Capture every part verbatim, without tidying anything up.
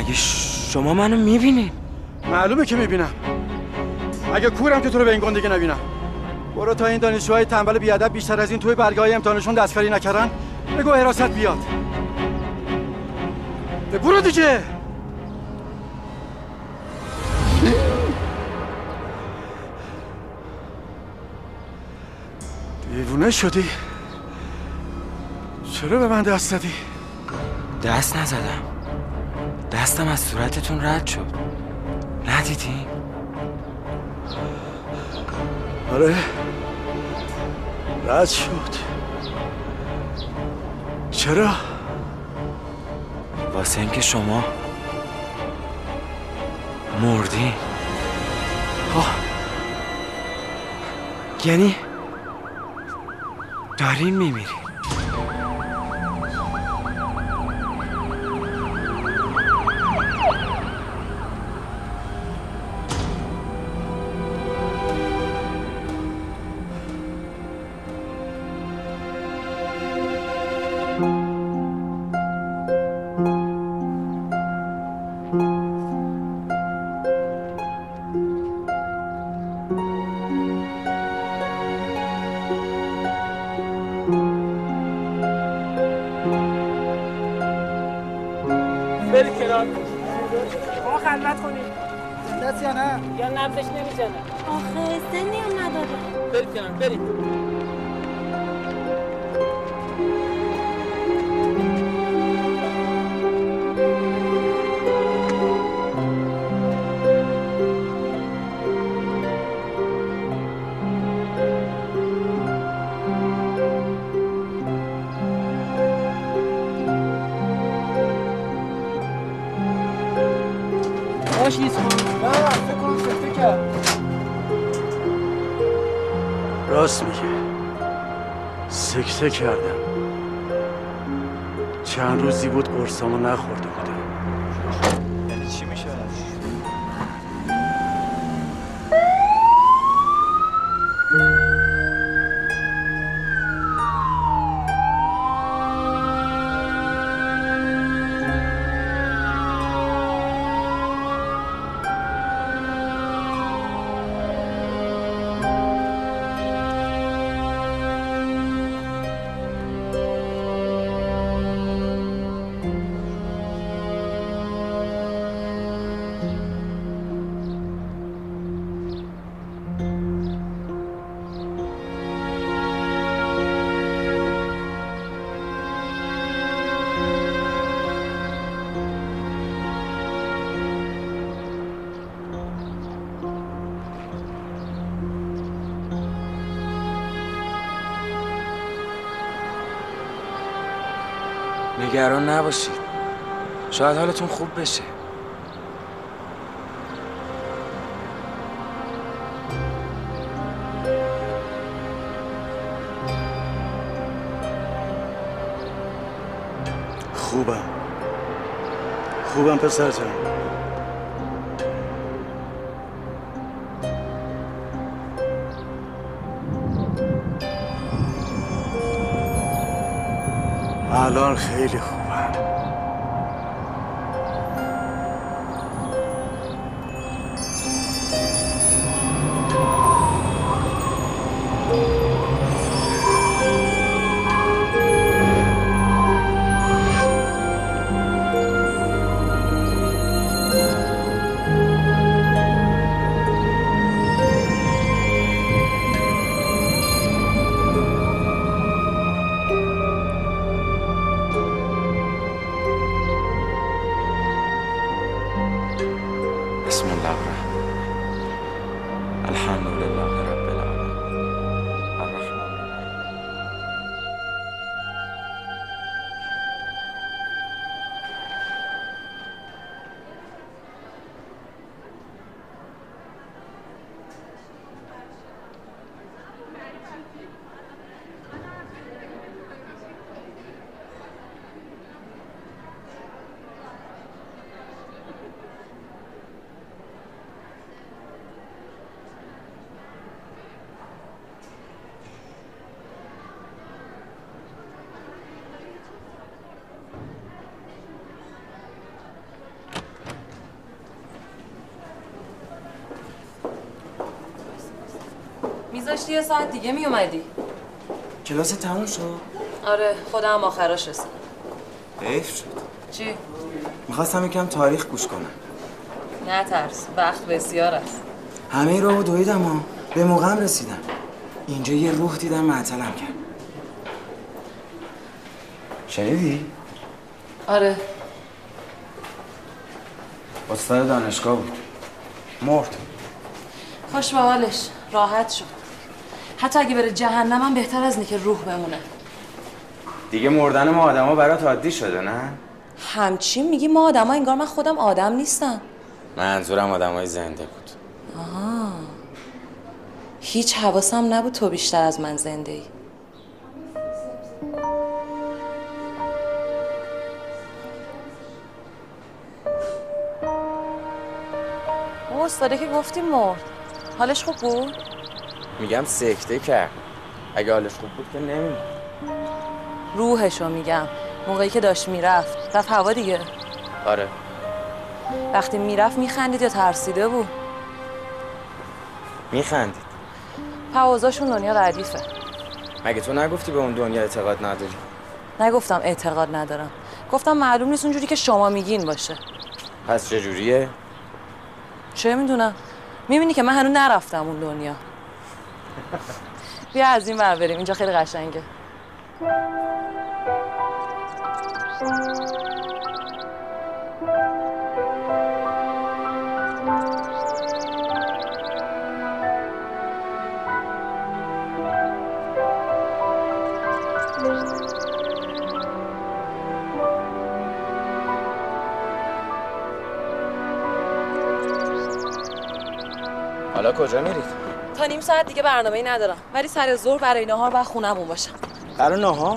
مگه شما منو میبینین؟ معلومه که میبینم. اگه کورم که تو رو به این گندگی نبینم. برو تا این دانشجوهای تنبل بیادب بیشتر از این توی برگه‌های امتحانشون دستکاری نکردن بگو حراست بیاد. برو دیگه. دیوونه شدی؟ چرا به من دست زدی؟ دست نزدم، دستم از صورتتون رد شد. ندیدی؟ آره رد شد. چرا؟ واسه اینکه شما مردی. آه. یعنی دارین میمیری؟ راست میگه. سکته کردم. چند روزی بود قرصامو نخورده بودم. یعنی چی میشه؟ نگران نباشید، شاید حالتون خوب بشه. خوبم خوبم پسر جان. الان خیلی خوبم. بسم الله الرحمن الحمد لله رب العالمین الرحمن الرحیم. داشتی یه ساعت دیگه می اومدی. کلاس تموم شد؟ آره خودم آخراش رسیدم. حیف شد. چی؟ میخواستم یکم تاریخ گوش کنم. نترس، وقت بسیار است. همه راهو دویدم ها، به موقعم رسیدم. اینجا یه روح دیدم معطلم کرد. شنیدی؟ آره. استاد دانشگاه بود. مرد. خوش به حالش، راحت شد. حتی اگه بره جهنم هم بهتر از اینه که روح بمونه. دیگه مردن ما آدما برات عادی شده نه؟ همچین میگی ما آدما؟ انگار من خودم آدم نیستم. منظورم آدمای زنده بود. آها. هیچ حواسم نبود تو بیشتر از من زنده ای. او استاده که گفتی مرد، حالش خوب بود؟ میگم سکته کرد. اگه حالش خوب بود که نمی‌مرد. روحشو میگم. موقعی که داشت میرفت رفت هوا دیگه. آره. وقتی میرفت میخندید یا ترسیده بود؟ میخندید. پوازاشون دنیا ردیفه. مگه تو نگفتی به اون دنیا اعتقاد نداری؟ نگفتم اعتقاد ندارم، گفتم معلوم نیست اونجوری که شما میگین باشه. پس چجوریه؟ چه میدونم، میبینی که من هنوز نرفتم اون دنیا. بیا از این ور بریم، اینجا خیلی قشنگه. حالا کجا میرید؟ تا نیم ساعت دیگه برنامه‌ای ندارم، ولی سر ظهر برای نهار بعد خونمون باشم. برای نهار؟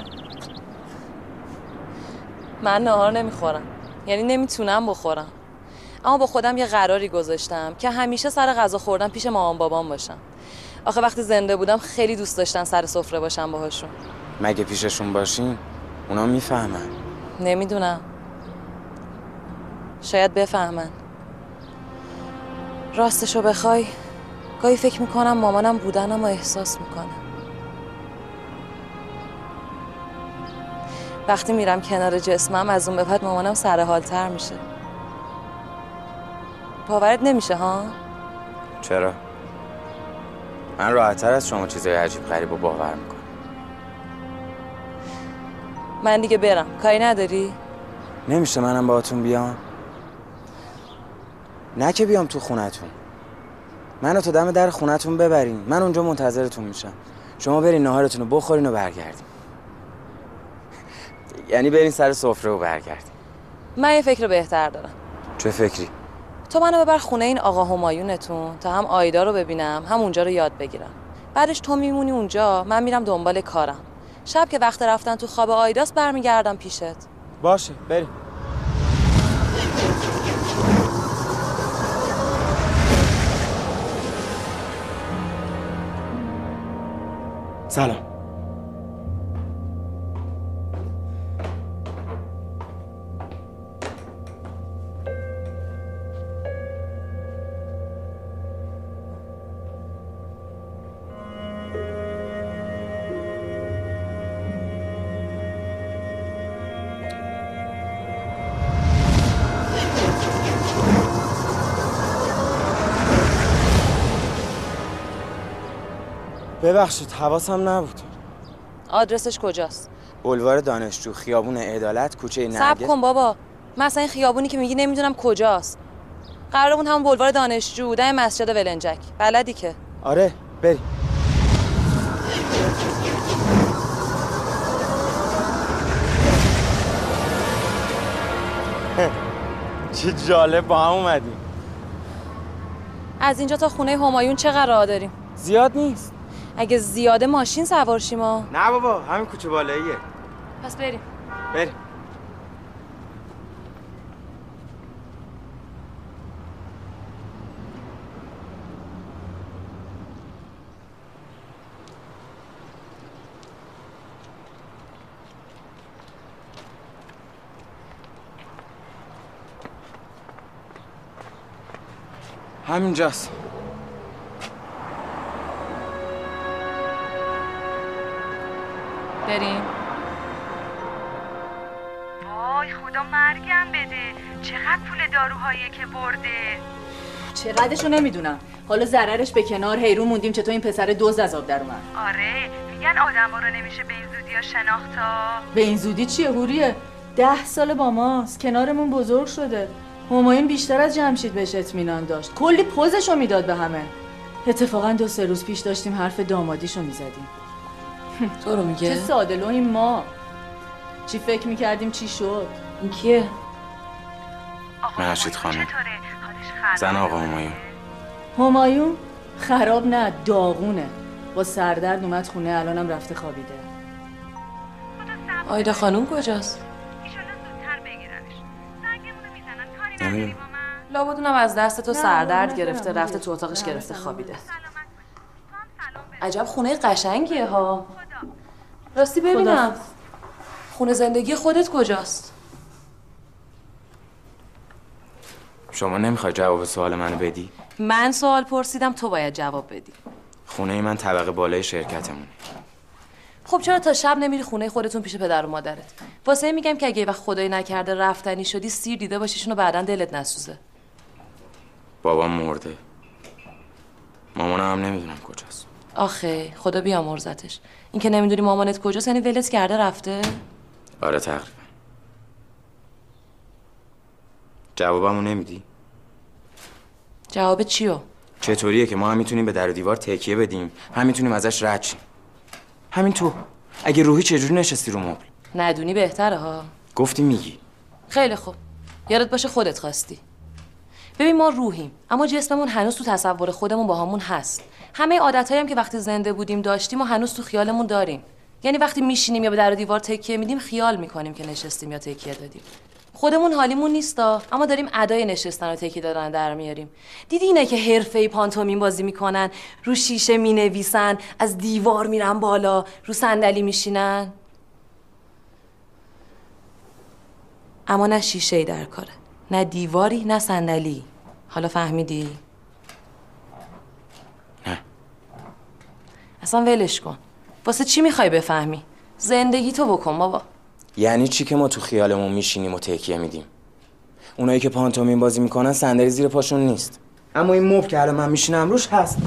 من نهار نمیخورم، یعنی نمیتونم بخورم، اما با خودم یه قراری گذاشتم که همیشه سر غذا خوردن پیش مامان بابام باشم. آخه وقتی زنده بودم خیلی دوست داشتن سر سفره باشم باهاشون. مگه پیششون باشین؟ اونا میفهمن. نمیدونم، شاید بفهمن. راستشو بخوای گاهی فکر میکنم مامانم بودنم و احساس میکنه. وقتی میرم کنار جسمم از اون به بعد مامانم سرحال‌تر میشه. باورت نمیشه ها؟ چرا؟ من راحت‌تر از شما چیزای عجیب غریب رو باور میکنم. من دیگه برم، کاری نداری؟ نمیشه منم باهاتون بیام؟ نه که بیام تو خونتون، منو تا دم در خونتون ببرین، من اونجا منتظرتون میشم. شما برین ناهارتون رو بخورین و برگردین. یعنی برین سر سفره و برگردین. من یه فکر بهتر دارم. چه فکری؟ تو منو ببر خونه این آقا همایونتون تا هم آیدا رو ببینم هم اونجا رو یاد بگیرم. بعدش تو میمونی اونجا، من میرم دنبال کارم. شب که وقت رفتن تو خواب آیداست برمیگردم پیشت. باشه بریم. سلام. ببخشید حواسم نبود. آدرسش کجاست؟ بولوار دانشجو، خیابون عدالت، کوچه نرگس. صبر کن بابا، مثلا این خیابونی که میگی نمیدونم کجاست. قرار بود همون بولوار دانشجو دم مسجد ولنجک. بلدی که؟ آره بریم. چه جالب با هم اومدیم. از اینجا تا خونه همایون چقدر راه داریم؟ زیاد نیست. اگه زیاده ماشین سوار شیم ما. نه بابا همین کوچه بالاییه. پس بریم. بریم. همینجاست. بریم؟ وای خدا مرگم بده، چقدر پول داروهایی که برده. چقدرشو نمیدونم. حالا ضررش به کنار، حیرون موندیم چطور این پسر دزد از آب در اومد. آره میگن آدما رو نمیشه به این زودی ها شناختا. به این زودی چیه هوریه؟ ده سال با ماست، کنارمون بزرگ شده. همایون بیشتر از جمشید بهش اطمینان داشت، کلی پوزشو میداد به همه. اتفاقا دو سه روز پیش داشتیم حرف دامادیشو میزدیم. تو رو میگه؟ چه ساده لوحیم ما. چی فکر میکردیم چی شد. این کیه؟ محشید خانم، چطوره؟ حالش خرابه؟ زن آقا همایون. همایون خراب نه، داغونه. با سردرد اومد خونه، الانم رفته خوابیده. آیدا خانوم کجاست؟ ایشالا زودتر بگیرنش. زنگمونو میزنن، کاری نداری نمیدونم. با من؟ لابد اونم از دست تو نه، سردرد نه، گرفته نه، رفته نه، تو اتاقش نه، گرفته نه، خوابیده. سلامت باشی. تو هم سلام برس. عجب خونه قشنگیه ها. خدا. راستی ببینم خداحافظ. خونه زندگی خودت کجاست؟ شما نمیخوای جواب سوال منو بدی؟ من سوال پرسیدم، تو باید جواب بدی. خونه من طبقه بالای شرکتمونه. خب چرا تا شب نمیری خونه خودتون پیش پدر و مادرت؟ واسه این میگم که اگه یه وقت خدایی نکرده رفتنی شدی، سیر دیده باشیشون و بعداً دلت نسوزه. بابام مرده. مامانم هم نمیدونم کجاست. آخه خدا بیامرزتش. این که نمیدونی مامانت کجاست یعنی ولت کرده رفته؟ آره تقریبا. جوابمو نمیدی؟ جواب چیو؟ چطوریه که ما هم میتونیم به در و دیوار تکیه بدیم، هم میتونیم ازش رد شیم؟ همین تو. اگه روحی چجوری نشستی رو مبل؟ ندونی بهتره ها. گفتی میگی. خیلی خوب. یادت باشه خودت خواستی. ببین ما روحیم، اما جسممون هنوز تو تصور خودمون با همون هست. همه عادتایی هم که وقتی زنده بودیم داشتیم و هنوز تو خیالمون داریم. یعنی وقتی میشینیم یا به در و دیوار تکیه میدیم خیال میکنیم که نشستیم یا تکیه دادیم. خودمون حالیمون نیستا، اما داریم ادای نشستن و تکیه دادن در میاریم. دیدی اینه که حرفه‌ای پانتومیم بازی میکنن، رو شیشه مینویسن، از دیوار میرن بالا، رو صندلی میشینن؟ اما نه شیشه‌ای در کاره، نه دیواری، نه صندلی. حالا فهمیدی؟ نه. اصلا ولش کن. واسه چی میخوای بفهمی؟ زندگی تو بکن بابا. یعنی چی که ما تو خیالمون میشینیم و تکیه میدیم؟ اونایی که پانتومین بازی میکنن صندلی زیر پاشون نیست، اما این مبل که الان من میشینم روش هست.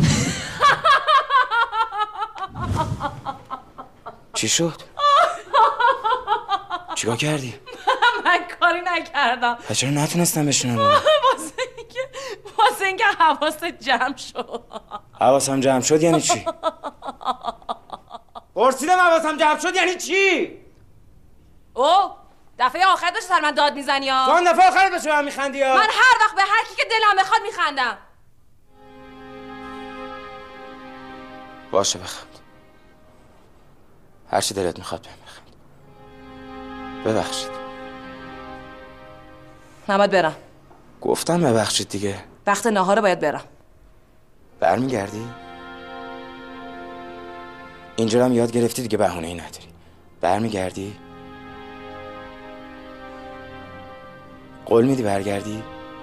چی شد؟ چیکار کردی؟ من کاری نکردم. پس چرا نتونستم بشینم؟ واسه اینکه واسه اینکه حواست جمع شد. حواسم جمع شد یعنی چی؟ پرسیدم حواسم جمع شد یعنی چی؟ او دفعه آخر داشت سر من داد میزنی تو ها. هم دفعه آخر به شما میخندی ها. من هر وقت به هر کی که دلم بخواد میخندم. باشه بخند. هر چی دلت میخواد بهم بخند. ببخشید. نباید برم. گفتم ببخشید دیگه. وقت ناهاره باید برم. برمیگردی؟ اینجا هم یاد گرفتی دیگه بهونه‌ای نداری. برمیگردی؟ قول میدی برگردی؟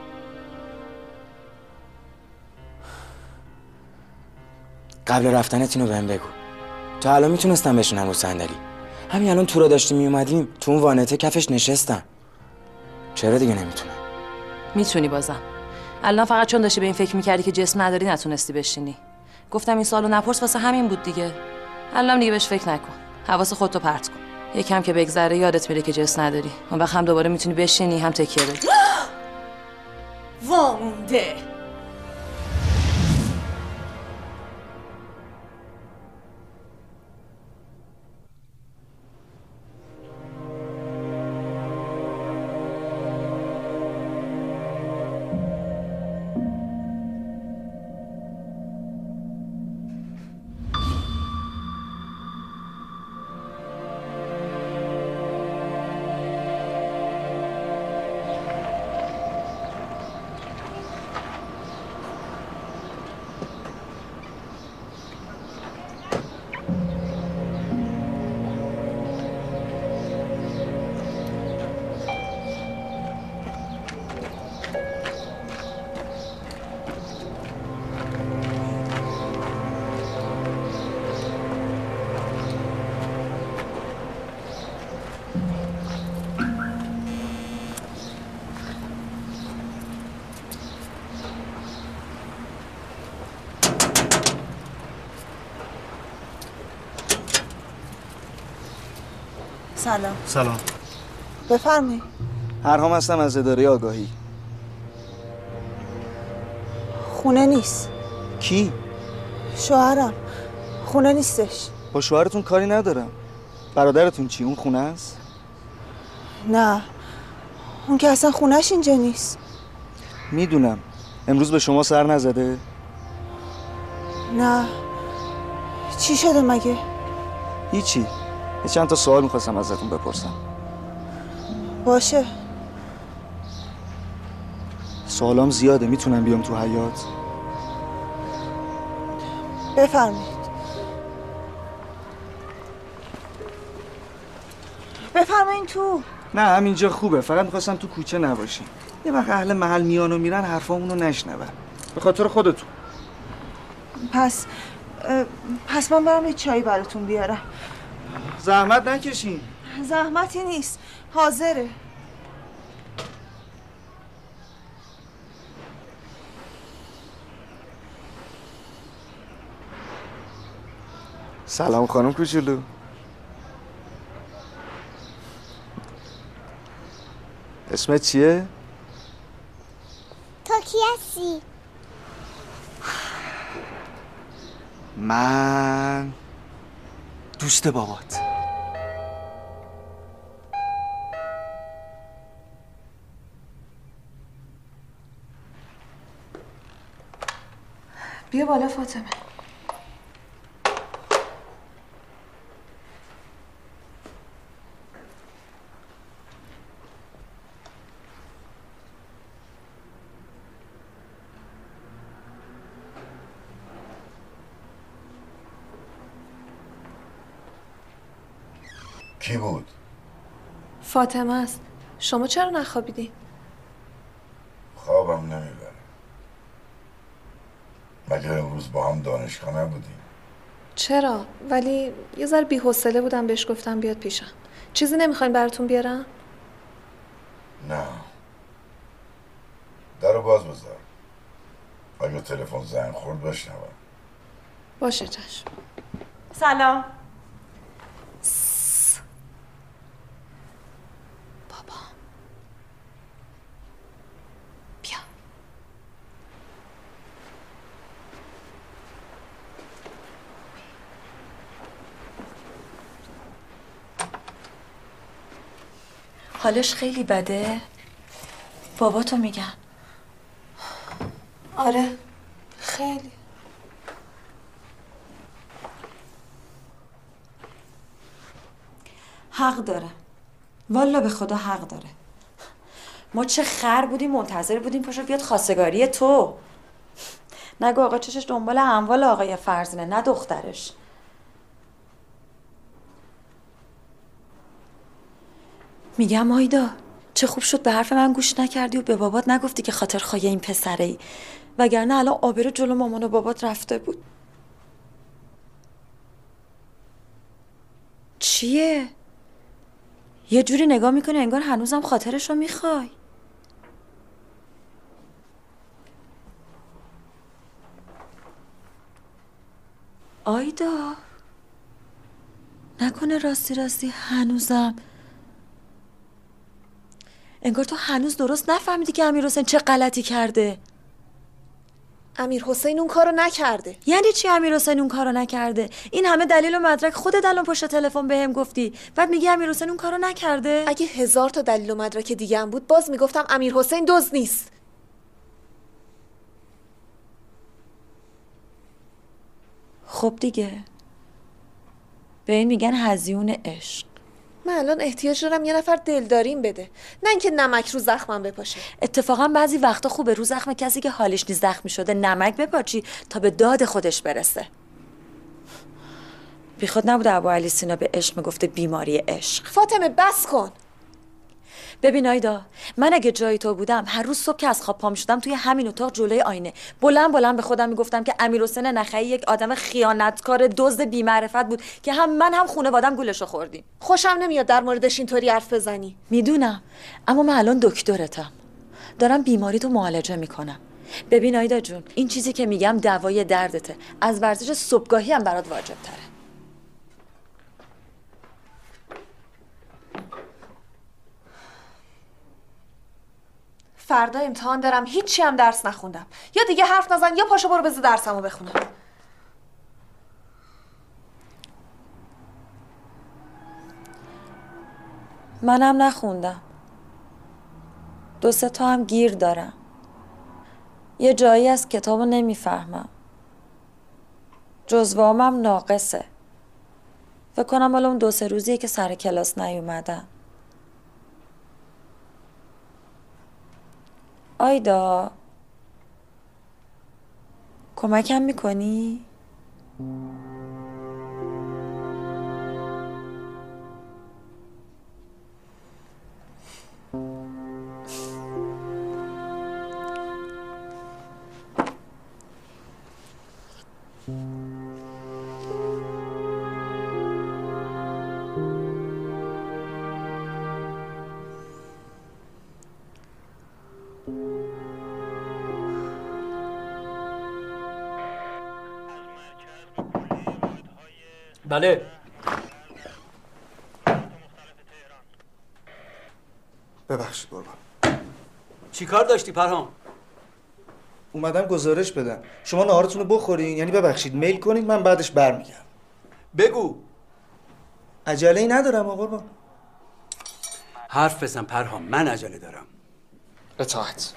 قبل رفتنت اینو بهم بگو. تا الان میتونستم بشینم رو صندلی. همین الان تو را داشتیم میومدیم تو اون وانته کفش نشستم. چرا دیگه نمیتونم؟ میتونی بازم. الان فقط چون داشتی به این فکر میکردی که جسم نداری نتونستی بشینی. گفتم این سوالو نپرس واسه همین بود دیگه. الان دیگه بهش فکر نکن. حواس خودتو پرت کن. یکم که بگذره یادت میره که جسم نداری. اون وقت هم دوباره میتونی بشینی هم تکیه بدی. وامونده. سلام. سلام. بفرمایید. هرهام هستم از اداره آگاهی. خونه نیست. کی؟ شوهرم. خونه نیستش. با شوهرتون کاری ندارم. برادرتون چی؟ اون خونه است؟ نه. اون که اصلا خونهش اینجا نیست. میدونم. امروز به شما سر نزده؟ نه. چی شده مگه؟ هیچی. یه چند تا سوال میخواستم ازتون بپرسم. باشه. سوالام زیاده، میتونم بیام تو حیاط؟ بفرمایید. بفرمایید تو. نه همینجا خوبه، فقط میخواستم تو کوچه نباشیم. یه وقت اهل محل میان و میرن حرفامونو نشنون. به خاطر خودتون. پس پس من برم یه چایی براتون بیارم. زحمت نکشین. زحمتی نیست، حاضره. سلام خانم کوچولو. اسمت چیه؟ تو کی هستی؟ من دوست بابات. بیا بالا فاطمه. کی بود؟ فاطمه است. شما چرا نخوابیدی؟ خوابم نمیبره. مگه امروز با هم دانشگاه نبودیم؟ چرا؟ ولی یه ذره بی‌حوصله بودم، بهش گفتم بیاد پیشم. چیزی نمیخواین براتون بیارم؟ نه. درو باز بذار. اگه تلفن زنگ خورد بشنوم. باشه چشم. سلام. بابا بیا. حالش خیلی بده؟ بابا تو میگن. آره خیلی. حق داره. والا به خدا حق داره. ما چه خر بودیم منتظر بودیم پاشو بیاد خواستگاری تو. نگو آقا چشش دنبال اموال آقای فرزینه، نه دخترش. میگم آیدا چه خوب شد به حرف من گوش نکردی و به بابات نگفتی که خاطر خواهی این پسره ای، وگرنه الان آبرو جلو مامان و بابات رفته بود. چیه؟ یه جوری نگاه میکنی انگار هنوزم خاطرش رو میخوای. آیدا نکنه راستی راستی هنوزم انگار تو هنوز درست نفهمیدی که امیر حسین چه غلطی کرده. امیر حسین اون کارو نکرده. یعنی چی امیر حسین اون کارو نکرده؟ این همه دلیل و مدرک خودت الان پشت تلفن بهم گفتی، بعد میگی امیر حسین اون کارو نکرده؟ اگه هزار تا دلیل و مدرک دیگه هم بود باز میگفتم امیر حسین دزد نیست. خب دیگه به این میگن هزیون عشق. من الان احتیاج دارم یه نفر دلداریم بده، نه اینکه نمک رو زخمم بپاشه. اتفاقا بعضی وقتا خوبه رو زخم کسی که حالش نیز زخمی شده نمک بپاچی تا به داد خودش برسه. بی خود نبوده ابو علی سینا به عشق میگفته بیماری عشق. فاطمه بس کن. ببین آیدا، من اگه جای تو بودم هر روز صبح که از خواب پا میشدم توی همین اتاق جلوی آینه بلند بلند به خودم میگفتم که امیر حسین نخعی یک آدم خیانتکار دزد بی‌معرفت بود که هم من هم خانواده‌ام گولشو خوردیم. خوشم نمیاد در موردش اینطوری حرف بزنی. میدونم، اما من الان دکترتم، دارم بیماری تو معالجه میکنم. ببین آیدا جون، این چیزی که میگم دوای دردته، از ورزش صبحگاهی هم برات واجب تره. فردا امتحان دارم، هیچی هم درس نخوندم. یا دیگه حرف نزن یا پاشو برو بذار درسمو بخونم. منم نخوندم. دو سه تا هم گیر دارم. یه جایی از کتابو نمیفهمم. جزوه‌ام ناقصه. فکر کنم حالا اون دو سه روزیه که سر کلاس نیومدم. آیدا کمکم میکنی؟ بله. ببخشید قربان. چی کار داشتی پرهام؟ اومدم گزارش بدم. شما ناهارتون رو بخورین، یعنی ببخشید میل کنید، من بعدش برمیگردم. بگو. عجله‌ای ندارم آقا قربان. حرف بزن پرهام، من عجله دارم. اطاعت.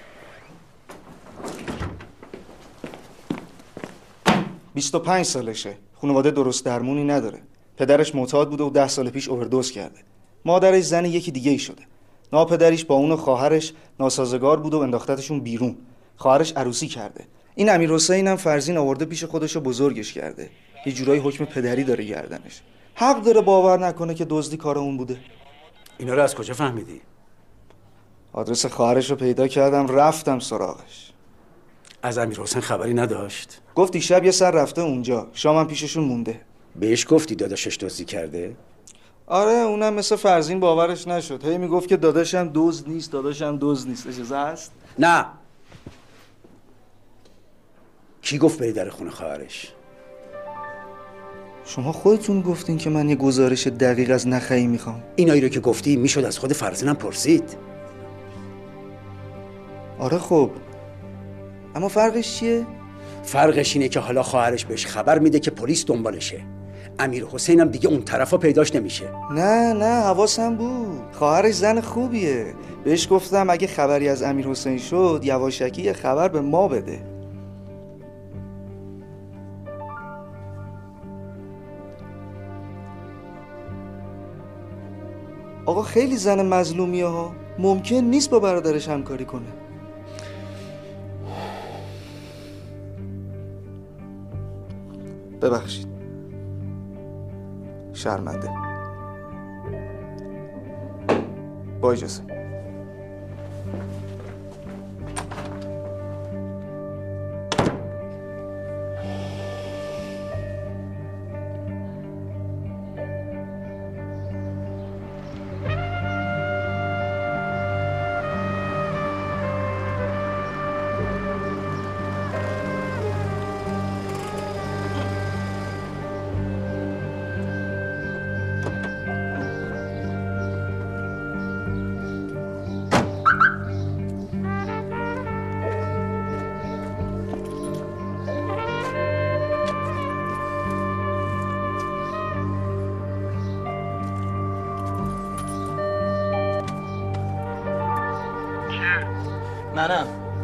بیست و پنج سالشه. خانواده درست درمونی نداره. پدرش معتاد بوده و ده سال پیش اووردوز کرده. مادرش زن یکی دیگه ای شده. ناپدریش با اون و خواهرش ناسازگار بوده و انداختتشون بیرون. خواهرش عروسی کرده. این امیر حسین هم فرزین آورده پیش خودش و بزرگش کرده. یه جورایی حکم پدری داره گردنش. حق داره باور نکنه که دزدی کار اون بوده. اینا رو از کجا فهمیدی؟ آدرس خواهرش رو پیدا کردم، رفتم سراغش. از امیر حسین خبری نداشت؟ گفت دیشب یه سر رفته اونجا، شامم پیششون مونده. بهش گفتی داداشش دزدی کرده؟ آره، اونم مثل فرزین باورش نشد. هی میگفت که داداشم دزد نیست، داداشم دزد نیست. اجازه هست؟ نه. کی گفت بری در خونه خواهرش؟ شما خودتون گفتین که من یه گزارش دقیق از نخعی میخوام. اینایی رو که گفتی میشد از خود فرزینم پرسید. آره خب، اما فرقش چیه؟ فرقش اینه که حالا خواهرش بهش خبر میده که پلیس دنبالشه. امیر حسین هم دیگه اون طرفا پیداش نمیشه. نه نه، حواسم بود. خواهرش زن خوبیه. بهش گفتم اگه خبری از امیر حسین شد یواشکی یه خبر به ما بده. آقا خیلی زن مظلومیه ها. ممکن نیست با برادرش همکاری کنه. ببخشید، شرمنده. با اجازه. منم.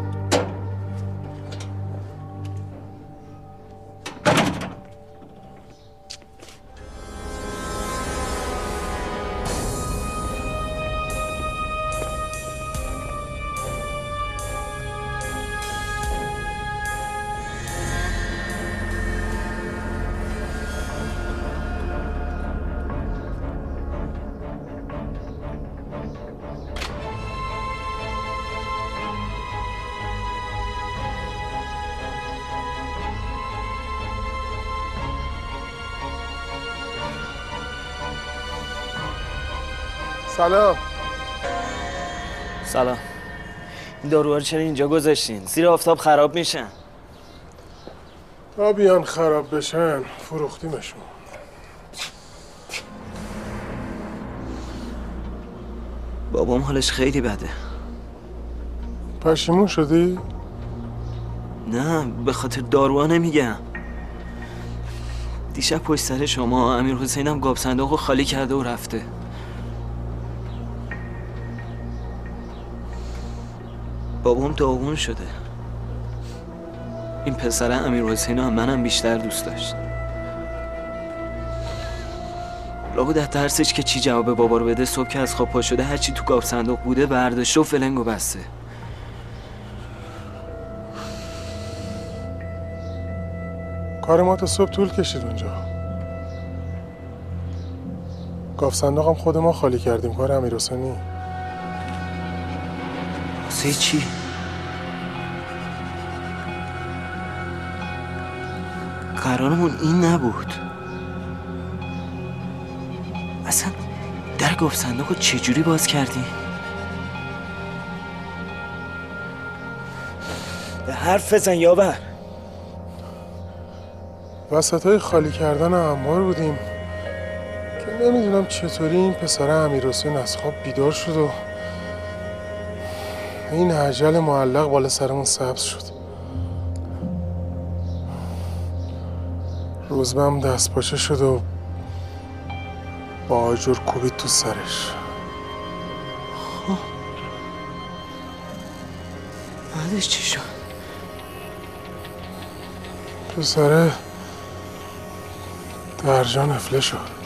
سلام. سلام. این داروها رو چرا اینجا گذاشتین؟ زیر آفتاب خراب میشن. تا بیان خراب بشن فروختیمشون. بابام حالش خیلی بده. پشیمون شدی؟ نه به خاطر داروها نمیگم. دیشب پشت سر شما امیر حسینم گاب صندوق رو خالی کرده و رفته. بابام داغون شده. این پسره امیر حسین هم منم بیشتر دوست داشت. لابد از ترسش که چی جواب بابا رو بده صبح که از خواب پا شده هرچی تو گاب صندوق بوده برداشته و فلنگو بسته. کار ما تا صبح طول کشید اونجا. گاف صندوق هم خود ما خالی کردیم. کار امیر حسینی. واسه چی؟ قرارمون این نبود. اصلا در گاف صندوق رو چجوری باز کردی؟ به حرف بزن یاور. وسط های خالی کردن انبار بودیم که نمیدونم چطوری این پسر امیر حسین از خواب بیدار شد و این عجل معلق بالا سرمون سبز شد. روزبم دست پاچه شد و با آجر کوبید تو سرش. بعدش چی شد؟ پسره درجا نفله شد.